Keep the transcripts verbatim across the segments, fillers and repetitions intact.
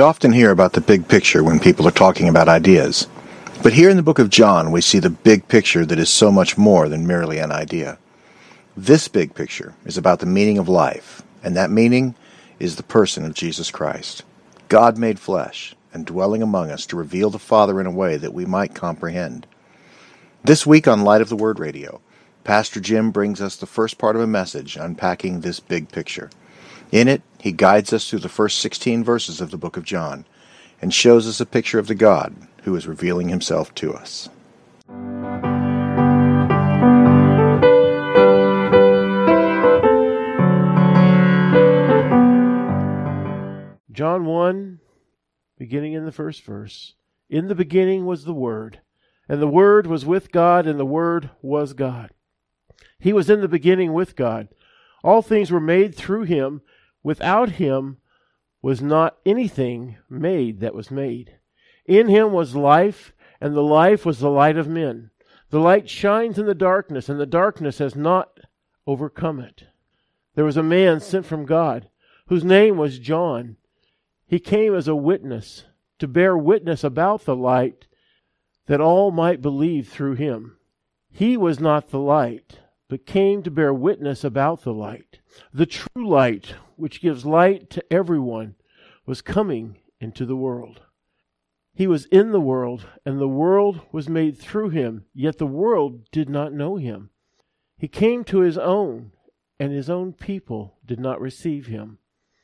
often hear about the big picture when people are talking about ideas. But here in the book of John, we see the big picture that is so much more than merely an idea. This big picture is about the meaning of life, and that meaning is the person of Jesus Christ. God made flesh and dwelling among us to reveal the Father in a way that we might comprehend. This week on Light of the Word Radio, Pastor Jim brings us the first part of a message unpacking this big picture. In it, he guides us through the first sixteen verses of the book of John and shows us a picture of the God who is revealing himself to us. John one, beginning in the first verse. In the beginning was the Word, and the Word was with God, and the Word was God. He was in the beginning with God. All things were made through him. Without him was not anything made that was made. In him was life, and the life was the light of men. The light shines in the darkness, and the darkness has not overcome it. There was a man sent from God, whose name was John. He came as a witness, to bear witness about the light, that all might believe through him. He was not the light, but came to bear witness about the light. The true light, which gives light to everyone, was coming into the world. He was in the world, and the world was made through him, yet the world did not know him. He came to his own, and his own people did not receive him.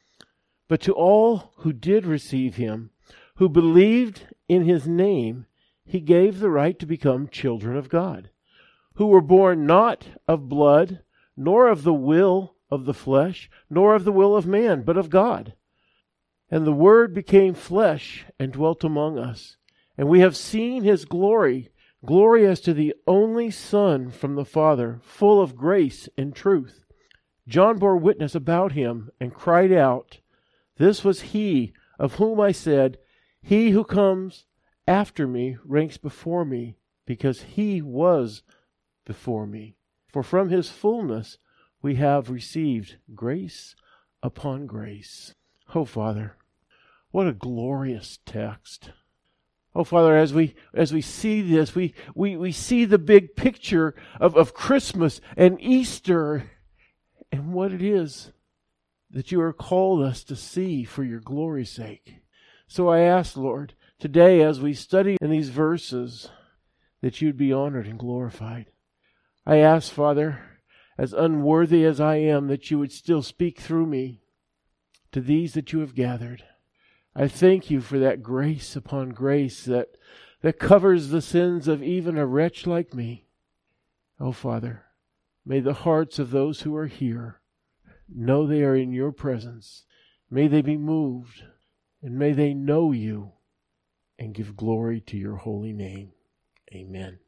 But to all who did receive him, who believed in his name, he gave the right to become children of God, who were born not of blood, nor of the will of the flesh, nor of the will of man, but of God. And the Word became flesh and dwelt among us. And we have seen his glory, glory as to the only Son from the Father, full of grace and truth. John bore witness about him and cried out, "This was he of whom I said, He who comes after me ranks before me, because he was before me. For from his fullness we have received grace upon grace." Oh, Father, what a glorious text. Oh, Father, as we as we see this, we, we, we see the big picture of, of Christmas and Easter and what it is that you are called us to see for your glory's sake. So I ask, Lord, today as we study in these verses, that you'd be honored and glorified. I ask, Father, as unworthy as I am, that you would still speak through me to these that you have gathered. I thank you for that grace upon grace that, that covers the sins of even a wretch like me. Oh, Father, may the hearts of those who are here know they are in your presence. May they be moved, and may they know you and give glory to your holy name. Amen.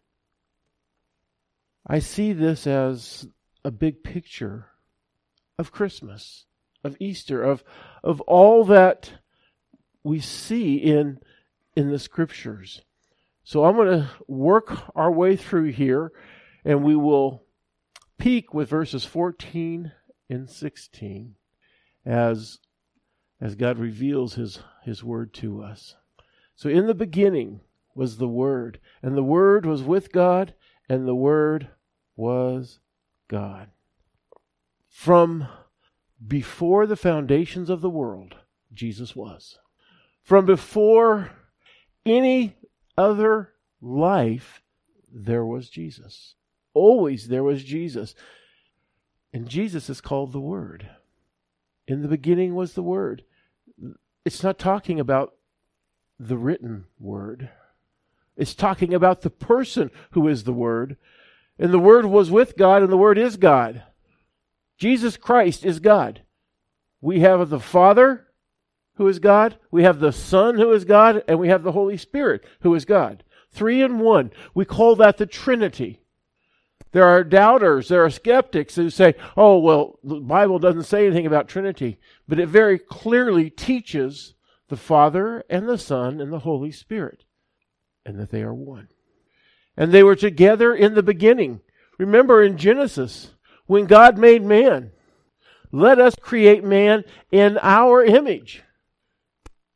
I see this as a big picture of Christmas, of Easter, of, of all that we see in, in the Scriptures. So I'm going to work our way through here, and we will peek with verses fourteen and sixteen as, as God reveals his, his word to us. So in the beginning was the Word, and the Word was with God, and the Word was God. From before the foundations of the world, Jesus was. From before any other life, there was Jesus. Always there was Jesus. And Jesus is called the Word. In the beginning was the Word. It's not talking about the written Word. It's talking about the person who is the Word. And the Word was with God, and the Word is God. Jesus Christ is God. We have the Father, who is God. We have the Son, who is God. And we have the Holy Spirit, who is God. Three in one. We call that the Trinity. There are doubters, there are skeptics who say, oh, well, the Bible doesn't say anything about Trinity. But it very clearly teaches the Father and the Son and the Holy Spirit, and that they are one. And they were together in the beginning. Remember in Genesis, when God made man, let us create man in our image.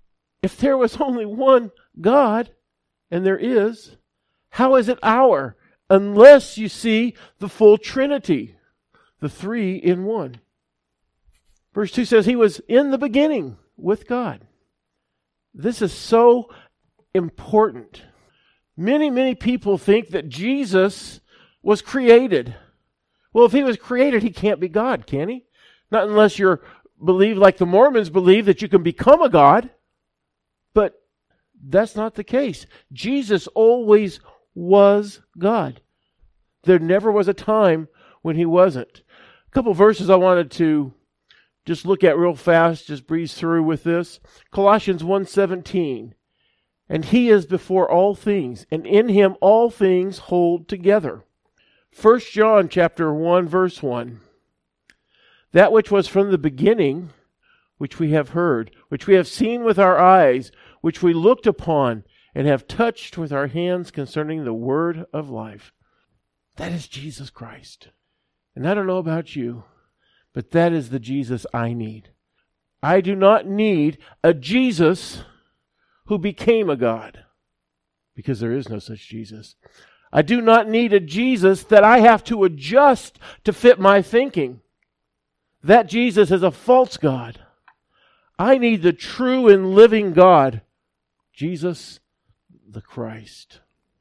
If there was only one God, and there is, how is it our? Unless you see the full Trinity, the three in one. Verse two says, He was in the beginning with God. This is so important. Many, many people think that Jesus was created. Well, if He was created, He can't be God, can He? Not unless you believe, like the Mormons believe, that you can become a God. But that's not the case. Jesus always was God. There never was a time when He wasn't. A couple verses I wanted to just look at real fast, just breeze through with this. Colossians one seventeen. And He is before all things, and in Him all things hold together. First John chapter one, verse one. That which was from the beginning, which we have heard, which we have seen with our eyes, which we looked upon, and have touched with our hands concerning the word of life. That is Jesus Christ. And I don't know about you, but that is the Jesus I need. I do not need a Jesus who became a God, because there is no such Jesus. I do not need a Jesus that I have to adjust to fit my thinking. That Jesus is a false God. I need the true and living God, Jesus the Christ.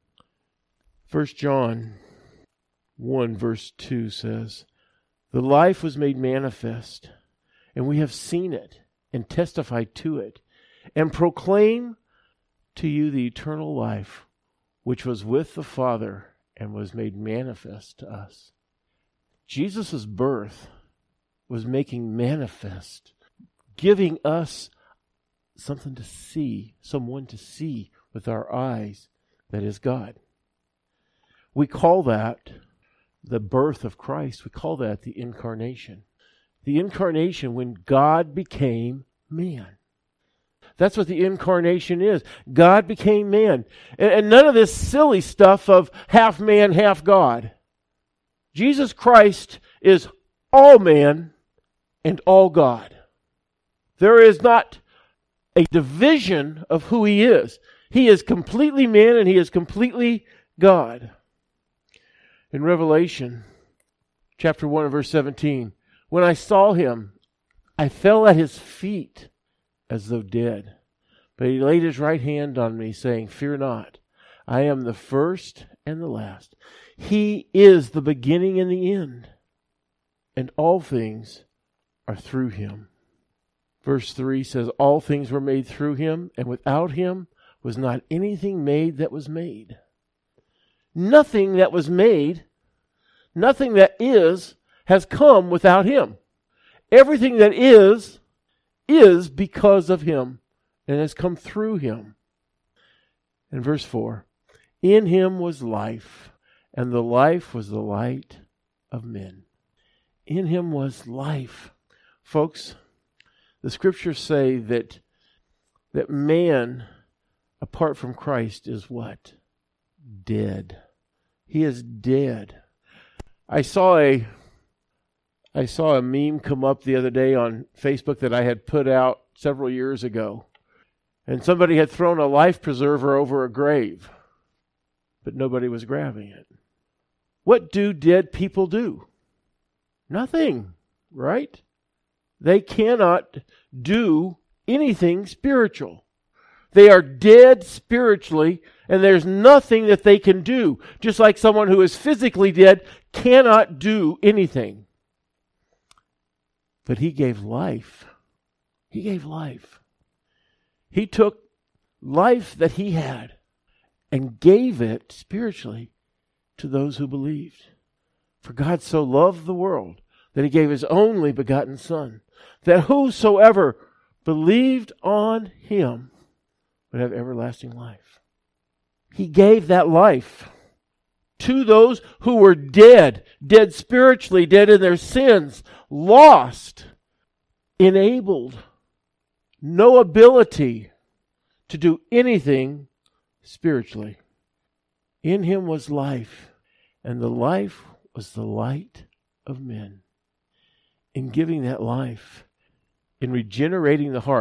First John one verse two says, The life was made manifest, and we have seen it and testified to it, and proclaim to you the eternal life, which was with the Father and was made manifest to us. Jesus' birth was making manifest, giving us something to see, someone to see with our eyes, that is God. We call that the birth of Christ. We call that the incarnation. The incarnation, when God became man. That's what the incarnation is. God became man. And, and none of this silly stuff of half man, half God. Jesus Christ is all man and all God. There is not a division of who He is. He is completely man and He is completely God. In Revelation chapter one and verse seventeen, when I saw Him, I fell at His feet as though dead. But He laid His right hand on me, saying, Fear not, I am the first and the last. He is the beginning and the end, and all things are through Him. Verse three says, All things were made through Him, and without Him was not anything made that was made. Nothing that was made, nothing that is, has come without Him. Everything that is, is because of Him, and has come through Him. And verse four, In Him was life, and the life was the light of men. In Him was life. Folks, the Scriptures say that, that man, apart from Christ, is what? Dead. He is dead. I saw a I saw a meme come up the other day on Facebook that I had put out several years ago. And somebody had thrown a life preserver over a grave, but nobody was grabbing it. What do dead people do? Nothing, right? They cannot do anything spiritual. They are dead spiritually, and there's nothing that they can do. Just like someone who is physically dead cannot do anything. But He gave life. He gave life. He took life that He had and gave it spiritually to those who believed. For God so loved the world that He gave His only begotten Son, that whosoever believed on Him would have everlasting life. He gave that life to those who were dead, dead spiritually, dead in their sins, lost, enabled, no ability to do anything spiritually. In Him was life, and the life was the light of men. In giving that life, in regenerating the heart,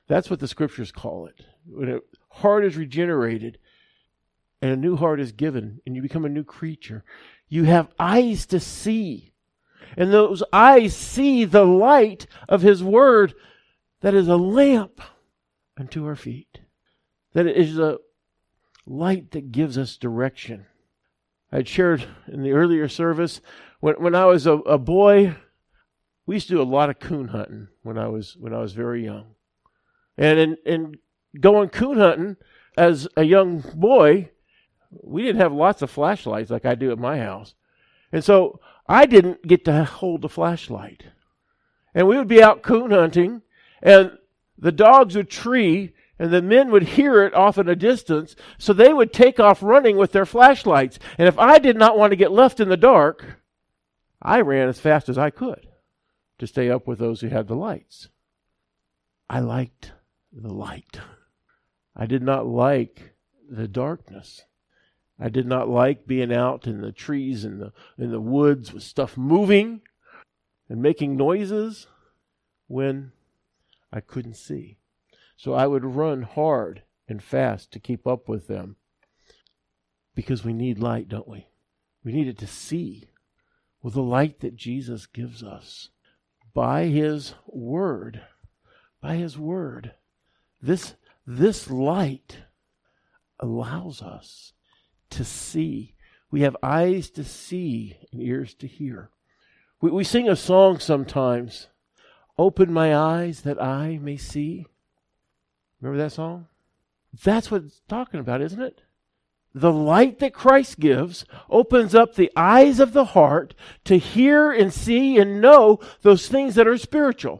That's what the scriptures call it. When a heart is regenerated and a new heart is given and you become a new creature, you have eyes to see. And those eyes see the light of His Word that is a lamp unto our feet. That is a light that gives us direction. I had shared in the earlier service, when when I was a, a boy, we used to do a lot of coon hunting when I was when I was very young. And in, in going coon hunting as a young boy, we didn't have lots of flashlights like I do at my house. And so I didn't get to hold the flashlight. And we would be out coon hunting, and the dogs would tree, and the men would hear it off in a distance, so they would take off running with their flashlights. And if I did not want to get left in the dark, I ran as fast as I could to stay up with those who had the lights. I liked the light. I did not like the darkness. I did not like being out in the trees and the in the woods with stuff moving and making noises when I couldn't see. So I would run hard and fast to keep up with them, because we need light, don't we? We need it to see. Well, the light that Jesus gives us by His Word, by His Word, this, this light allows us to see. We have eyes to see and ears to hear. We, we sing a song sometimes, "Open my eyes that I may see." Remember that song? That's what it's talking about, isn't it? The light that Christ gives opens up the eyes of the heart to hear and see and know those things that are spiritual.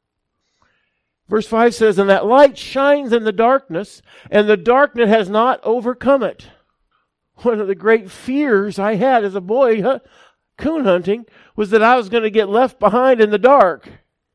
Verse five says, "And that light shines in the darkness, and the darkness has not overcome it." One of the great fears I had as a boy huh, coon hunting was that I was going to get left behind in the dark.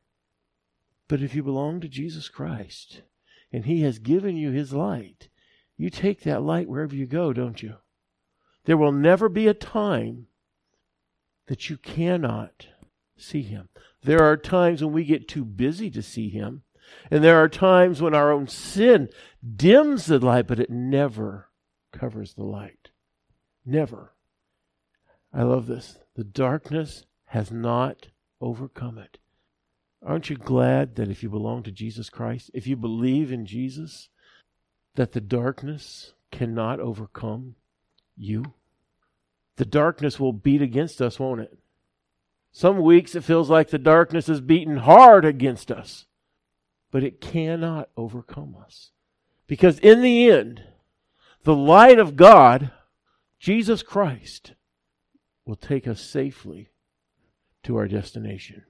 But if you belong to Jesus Christ, and He has given you His light, you take that light wherever you go, don't you? There will never be a time that you cannot see Him. There are times when we get too busy to see Him, and there are times when our own sin dims the light, but it never covers the light. Never. I love this. The darkness has not overcome it. Aren't you glad that if you belong to Jesus Christ, if you believe in Jesus, that the darkness cannot overcome you? The darkness will beat against us, won't it? Some weeks it feels like the darkness is beating hard against us, but it cannot overcome us. Because in the end, the light of God, Jesus Christ, will take us safely to our destination.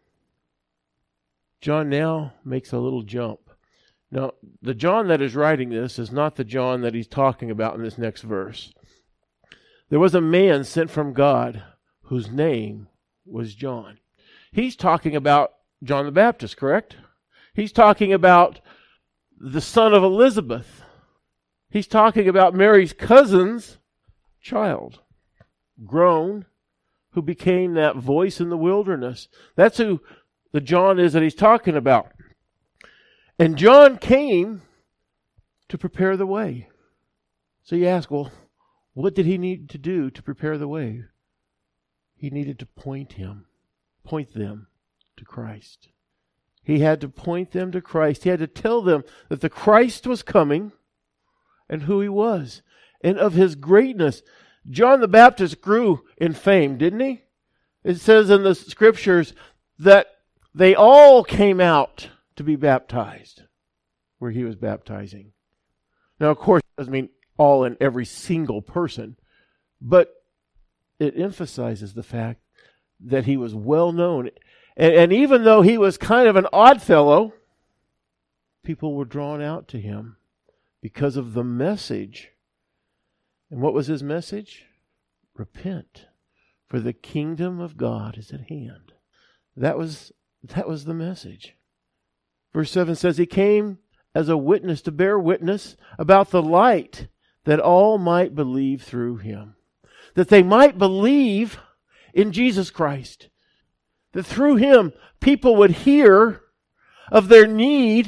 John now makes a little jump. Now, the John that is writing this is not the John that he's talking about in this next verse. There was a man sent from God whose name was John. He's talking about John the Baptist, correct? He's talking about the son of Elizabeth. He's talking about Mary's cousin's child, grown, who became that voice in the wilderness. That's who the John is that he's talking about. And John came to prepare the way. So you ask, well, what did he need to do to prepare the way? He needed to point him, point them to Christ. He had to point them to Christ. He had to tell them that the Christ was coming and who He was and of His greatness. John the Baptist grew in fame, didn't he? It says in the scriptures that they all came out to be baptized where he was baptizing. Now, of course, it doesn't mean all and every single person, but it emphasizes the fact that he was well known. And, and even though he was kind of an odd fellow, people were drawn out to him because of the message. And what was his message? Repent, for the kingdom of God is at hand. That was that was the message. Verse seven says, he came as a witness to bear witness about the light, that all might believe through him. That they might believe in Jesus Christ. That through him, people would hear of their need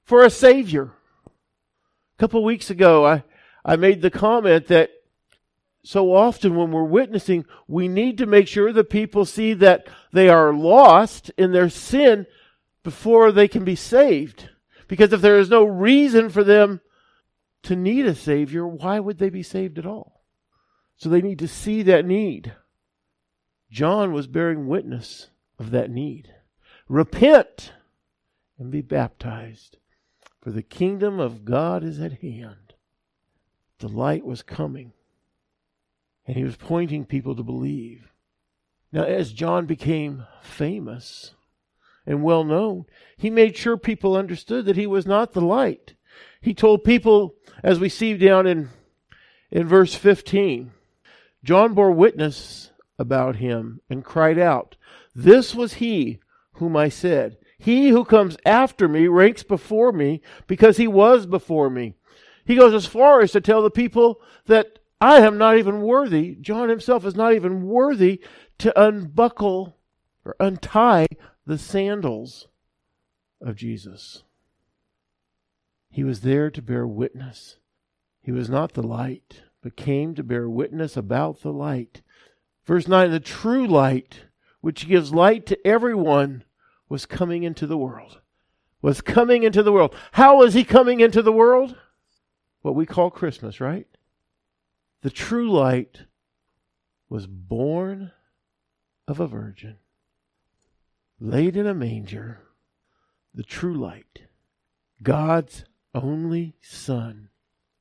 for a Savior. A couple weeks ago, I, I made the comment that so often when we're witnessing, we need to make sure that people see that they are lost in their sin before they can be saved. Because if there is no reason for them to need a Savior, why would they be saved at all? So they need to see that need. John was bearing witness of that need. Repent and be baptized, for the kingdom of God is at hand. The light was coming, and he was pointing people to believe. Now, as John became famous and well known, he made sure people understood that he was not the light. He told people, as we see down in, in verse fifteen, John bore witness about him and cried out, "This was he whom I said, he who comes after me ranks before me because he was before me." He goes as far as to tell the people that I am not even worthy. John himself is not even worthy to unbuckle or untie the sandals of Jesus. He was there to bear witness. He was not the light, but came to bear witness about the light. Verse nine, the true light, which gives light to everyone, was coming into the world. Was coming into the world. How was he coming into the world? What we call Christmas, right? The true light was born of a virgin, laid in a manger. The true light, God's only Son.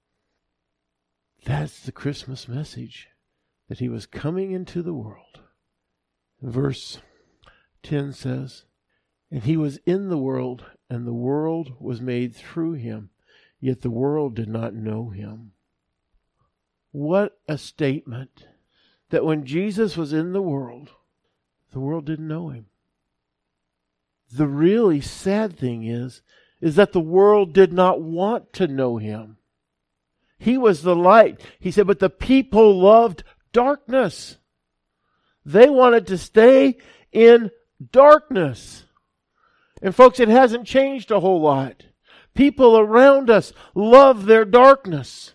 That's the Christmas message, that he was coming into the world. Verse ten says, "And he was in the world, and the world was made through him, yet the world did not know him." What a statement, that when Jesus was in the world, the world didn't know him. The really sad thing is, is that the world did not want to know him. He was the light. He said, but the people loved darkness. They wanted to stay in darkness. And folks, it hasn't changed a whole lot. People around us love their darkness.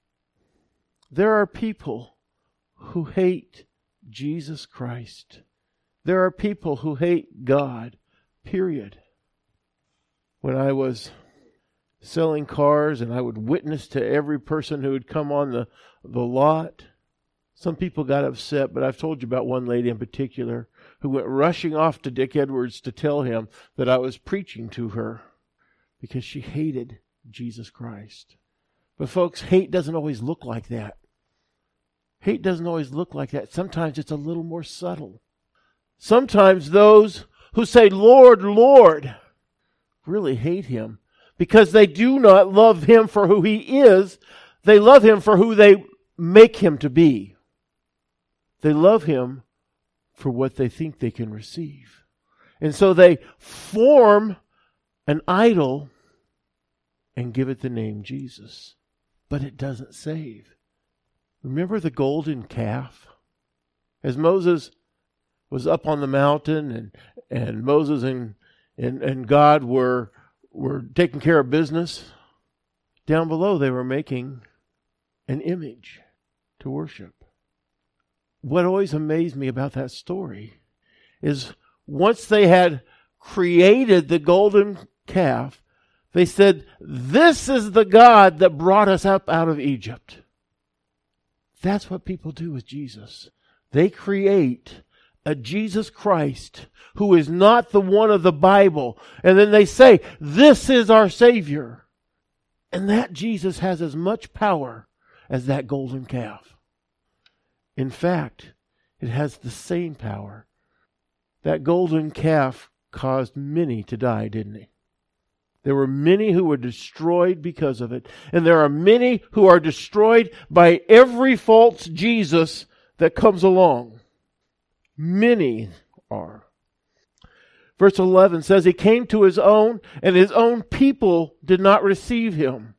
There are people who hate Jesus Christ. There are people who hate God, period. When I was selling cars and I would witness to every person who would come on the, the lot, some people got upset, but I've told you about one lady in particular who went rushing off to Dick Edwards to tell him that I was preaching to her because she hated Jesus Christ. But folks, hate doesn't always look like that. Hate doesn't always look like that. Sometimes it's a little more subtle. Sometimes those who say, "Lord, Lord," really hate him because they do not love him for who he is. They love him for who they make him to be. They love him for what they think they can receive. And so they form an idol and give it the name Jesus. But it doesn't save. Remember the golden calf? As Moses was up on the mountain and, and Moses and, and, and God were, were taking care of business, down below they were making an image to worship. What always amazed me about that story is once they had created the golden calf, they said, "This is the God that brought us up out of Egypt." That's what people do with Jesus. They create a Jesus Christ who is not the one of the Bible. And then they say, "This is our Savior." And that Jesus has as much power as that golden calf. In fact, it has the same power. That golden calf caused many to die, didn't it? There were many who were destroyed because of it. And there are many who are destroyed by every false Jesus that comes along. Many are. Verse eleven says, "He came to his own, and his own people did not receive him."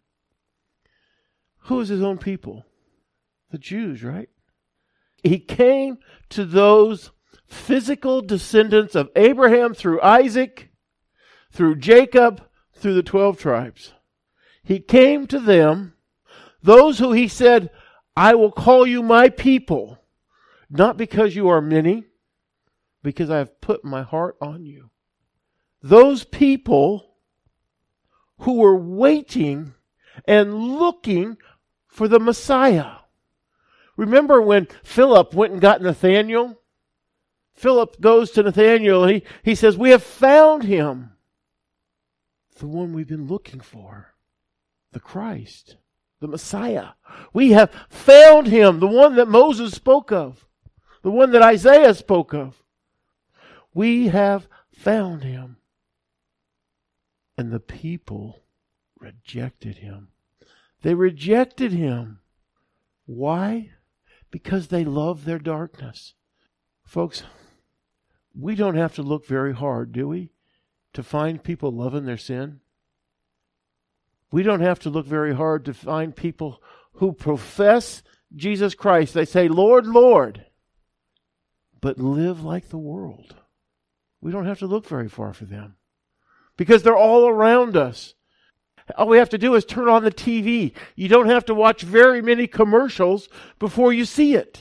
Who is his own people? The Jews, right? He came to those physical descendants of Abraham through Isaac, through Jacob, through the twelve tribes. He came to them, those who he said, I will call you my people, not because you are many, because I have put my heart on you. Those people who were waiting and looking for the Messiah. Remember when Philip went and got Nathanael? Philip goes to Nathanael and he, he says, we have found him. The one we've been looking for. The Christ. The Messiah. We have found him. The one that Moses spoke of. The one that Isaiah spoke of. We have found him. And the people rejected him. They rejected him. Why? Because they love their darkness. Folks, we don't have to look very hard, do we, to find people loving their sin? We don't have to look very hard to find people who profess Jesus Christ. They say, Lord, Lord, but live like the world. We don't have to look very far for them because they're all around us. All we have to do is turn on the T V. You don't have to watch very many commercials before you see it.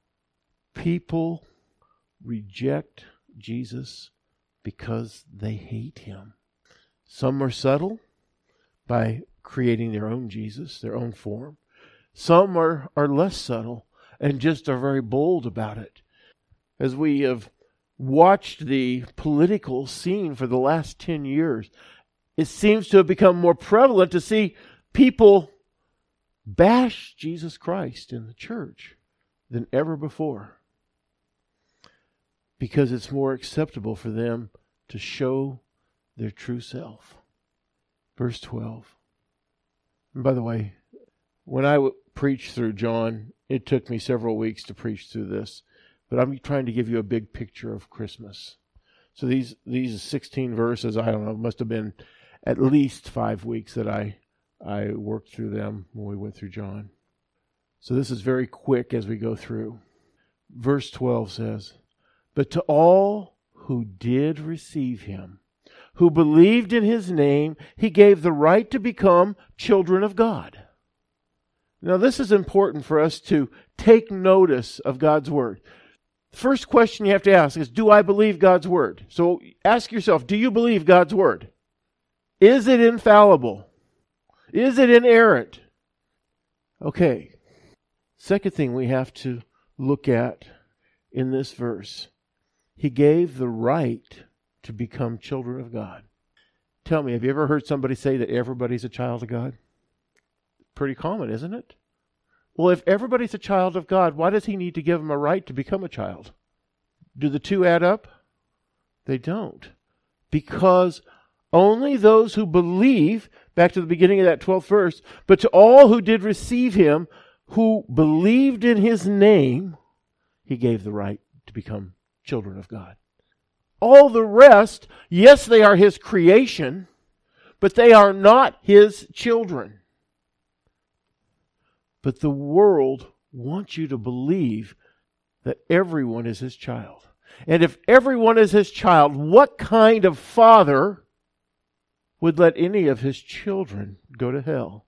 People reject Jesus because they hate him. Some are subtle by creating their own Jesus, their own form. Some are, are less subtle and just are very bold about it. As we have watched the political scene for the last ten years, it seems to have become more prevalent to see people bash Jesus Christ in the church than ever before. Because it's more acceptable for them to show their true self. Verse twelve. And by the way, when I w- preached through John, it took me several weeks to preach through this. But I'm trying to give you a big picture of Christmas. So these these sixteen verses, I don't know, must have been at least five weeks that I I worked through them when we went through John. So this is very quick as we go through. Verse twelve says, but to all who did receive him, who believed in his name, he gave the right to become children of God. Now this is important for us to take notice of God's word. First question you have to ask is, do I believe God's word? So ask yourself, do you believe God's word? Is it infallible? Is it inerrant? Okay. Second thing we have to look at in this verse. He gave the right to become children of God. Tell me, have you ever heard somebody say that everybody's a child of God? Pretty common, isn't it? Well, if everybody's a child of God, why does he need to give them a right to become a child? Do the two add up? They don't. Because only those who believe, back to the beginning of that twelfth verse, but to all who did receive him, who believed in his name, he gave the right to become children of God. All the rest, yes, they are his creation, but they are not his children. But the world wants you to believe that everyone is his child. And if everyone is his child, what kind of father would let any of his children go to hell?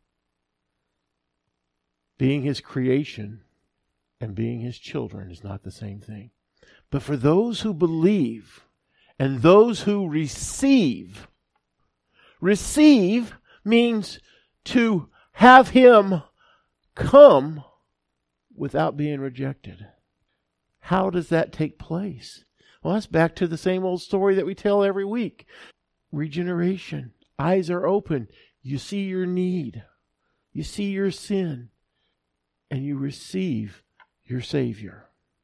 Being his creation and being his children is not the same thing. But for those who believe and those who receive, receive means to have him come without being rejected. How does that take place? Well, that's back to the same old story that we tell every week. Regeneration. Eyes are open. You see your need. You see your sin. And you receive your Savior.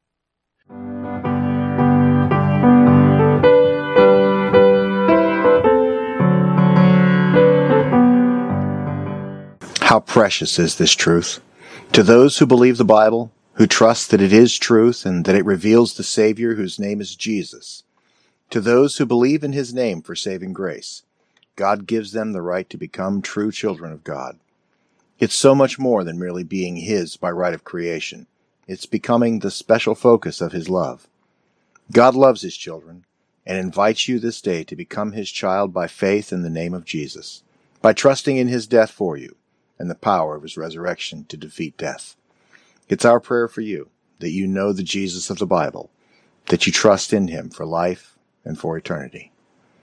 How precious is this truth? To those who believe the Bible, who trust that it is truth and that it reveals the Savior whose name is Jesus. To those who believe in his name for saving grace, God gives them the right to become true children of God. It's so much more than merely being his by right of creation. It's becoming the special focus of his love. God loves his children, and invites you this day to become his child by faith in the name of Jesus, by trusting in his death for you and the power of his resurrection to defeat death. It's our prayer for you that you know the Jesus of the Bible, that you trust in him for life and for eternity.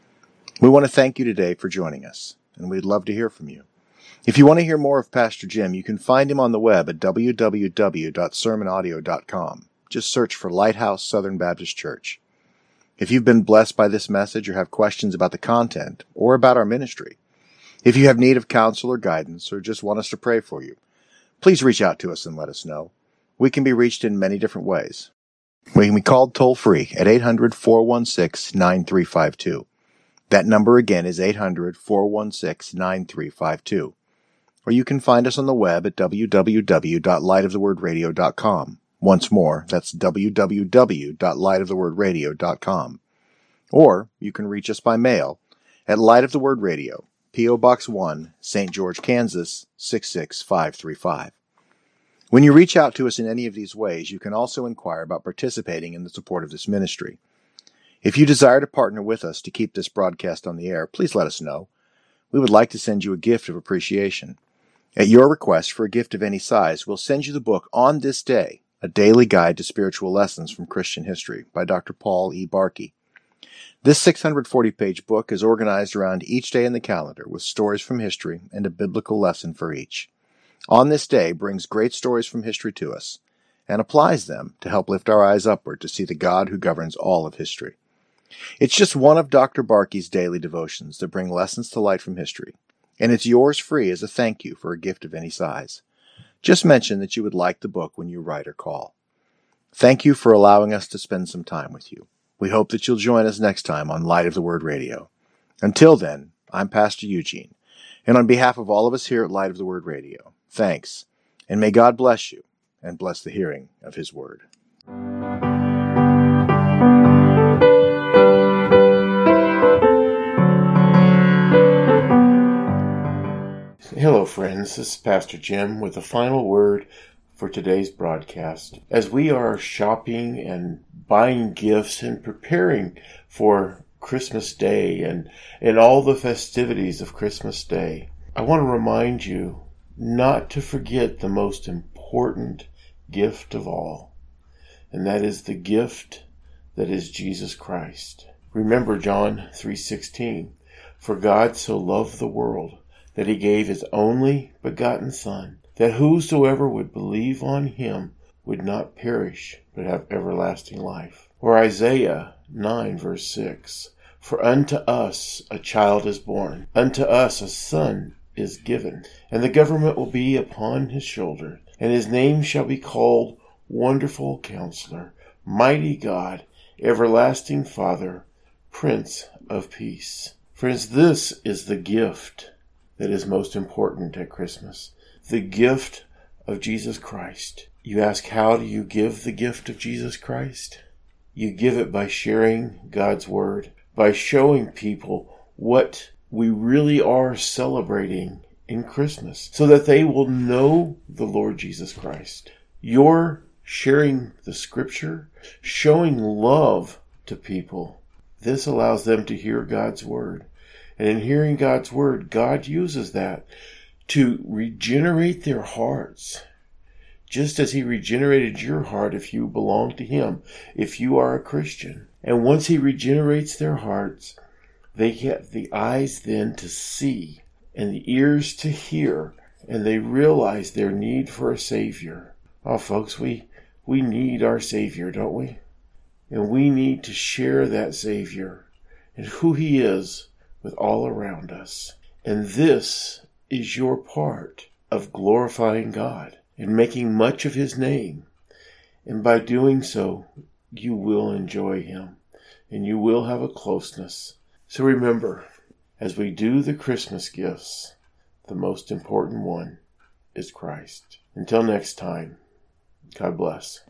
We want to thank you today for joining us, and we'd love to hear from you. If you want to hear more of Pastor Jim, you can find him on the web at w w w dot sermon audio dot com. Just search for Lighthouse Southern Baptist Church. If you've been blessed by this message or have questions about the content or about our ministry, if you have need of counsel or guidance or just want us to pray for you, please reach out to us and let us know. We can be reached in many different ways. We can be called toll-free at eight hundred, four one six, nine three five two. That number again is eight hundred, four one six, nine three five two. Or you can find us on the web at w w w dot light of the word radio dot com. Once more, that's w w w dot light of the word radio dot com. Or you can reach us by mail at Light of the Word Radio, P O. Box one, Saint George, Kansas, six six five three five. When you reach out to us in any of these ways, you can also inquire about participating in the support of this ministry. If you desire to partner with us to keep this broadcast on the air, please let us know. We would like to send you a gift of appreciation. At your request for a gift of any size, we'll send you the book On This Day, A Daily Guide to Spiritual Lessons from Christian History by Doctor Paul E. Barkey. This six hundred forty page book is organized around each day in the calendar with stories from history and a biblical lesson for each. On This Day brings great stories from history to us and applies them to help lift our eyes upward to see the God who governs all of history. It's just one of Doctor Barkey's daily devotions that bring lessons to light from history, and it's yours free as a thank you for a gift of any size. Just mention that you would like the book when you write or call. Thank you for allowing us to spend some time with you. We hope that you'll join us next time on Light of the Word Radio. Until then, I'm Pastor Eugene, and on behalf of all of us here at Light of the Word Radio, thanks, and may God bless you and bless the hearing of his word. Hello, friends. This is Pastor Jim with the final word for today's broadcast. As we are shopping and buying gifts and preparing for Christmas Day and, and all the festivities of Christmas Day, I want to remind you not to forget the most important gift of all, and that is the gift that is Jesus Christ. Remember John three sixteen, "For God so loved the world that he gave his only begotten Son, that whosoever would believe on him would not perish, but have everlasting life." Or Isaiah nine verse six, "For unto us a child is born, unto us a son is given, and the government will be upon his shoulder, and his name shall be called Wonderful Counselor, Mighty God, Everlasting Father, Prince of Peace." Friends, this is the gift that is most important at Christmas, the gift of Jesus Christ. You ask, how do you give the gift of Jesus Christ? You give it by sharing God's Word, by showing people what we really are celebrating in Christmas, so that they will know the Lord Jesus Christ. You're sharing the Scripture, showing love to people. This allows them to hear God's Word. And in hearing God's Word, God uses that to regenerate their hearts, just as he regenerated your heart if you belong to him, if you are a Christian. And once he regenerates their hearts, they get the eyes then to see and the ears to hear, and they realize their need for a Savior. Oh, folks, we, we need our Savior, don't we? And we need to share that Savior and who he is with all around us. And this is your part of glorifying God and making much of his name. And by doing so, you will enjoy him and you will have a closeness. So remember, as we do the Christmas gifts, the most important one is Christ. Until next time, God bless.